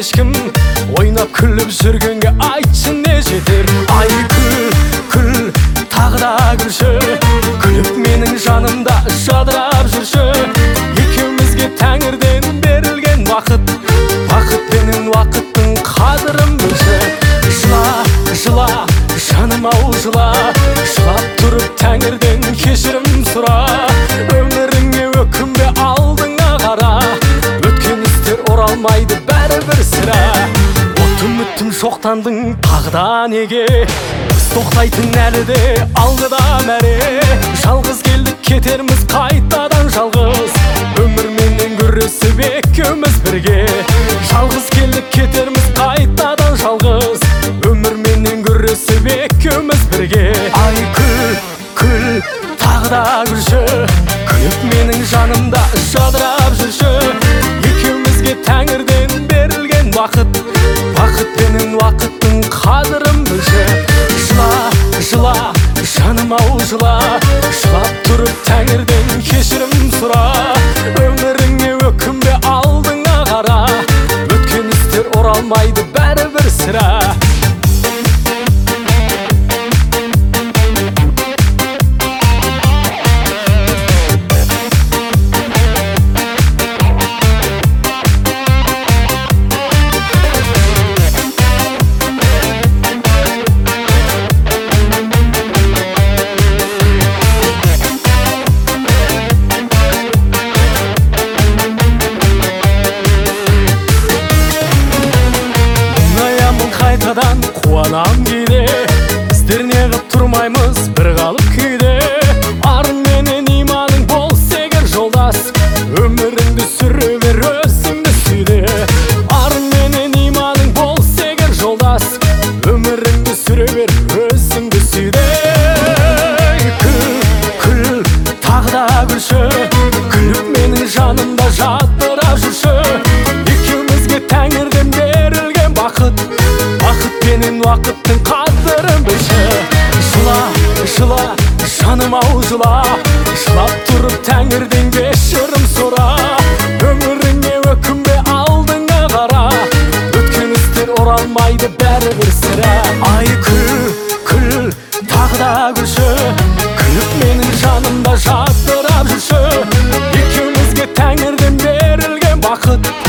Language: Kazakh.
ешкім, ойнап күліп жүргенге айтшы не жетер. Ай күл, тағы да күлші, күліп менің жанымда жадырап жүрші. Екеумізге тәңірден берілген уақыт, бақытпенен уақыттың қадырын білші. Жыла, жаным-ау жыла, жылап тұрып тәңірден кешірім сұра. Өміріңе өкінбе, алдыңа қара, өткен істер оралмайды бәрібір сірә. Үмітім шоқтандың тағы да неге, біз тоқтайтын әлі де алғыда мәре. Жалғыз келдік кетерміз қайтадан жалғыз, өмірменен күресіп екеуміз бірге. Жалғыз келдік кетерміз қайтадан жалғыз, өмірменен күресіп екеуміз бірге. Ай күл, тағы да күлші, күліп менің жанымда жадырап жүрші. Екеумізге тәңірден берілген уақыт, бақытпенен уақыттың қадырын білші. Жыла, жаным-ау жыла, жылап тұрып тәңірден кешірім сұра. Өміріңе өкінбе, алдыңа қара, өткен істер оралмайды бәрібір сірә. Қайтадан қуанам кейде, біздер неғып тұрмаймыз бір қалып күйде. Арың менен иманың болса егер жолдас, өміріңді сүре бер, өзіңді сүйде. Арың менен иманың болса егер жолдас, өміріңді сүре бер, өзіңді сүйде. Күл, тағы да күлші, күліп менің жанымда жадырап жүрші. Екеумізге тәңірден берілген бақыт, бақытпенен уақыттың қадырын білші. Жыла, жаным-ау жыла, жылап тұрып тәңірден кешірім сұра. Өміріңе өкінбе, алдыңа қара, өткен істер оралмайды бәрібір сірә. Ай күл, тағы да күлші, күліп менің жанымда жадырап жүрші. Екеумізге тәңірден берілген бақыт,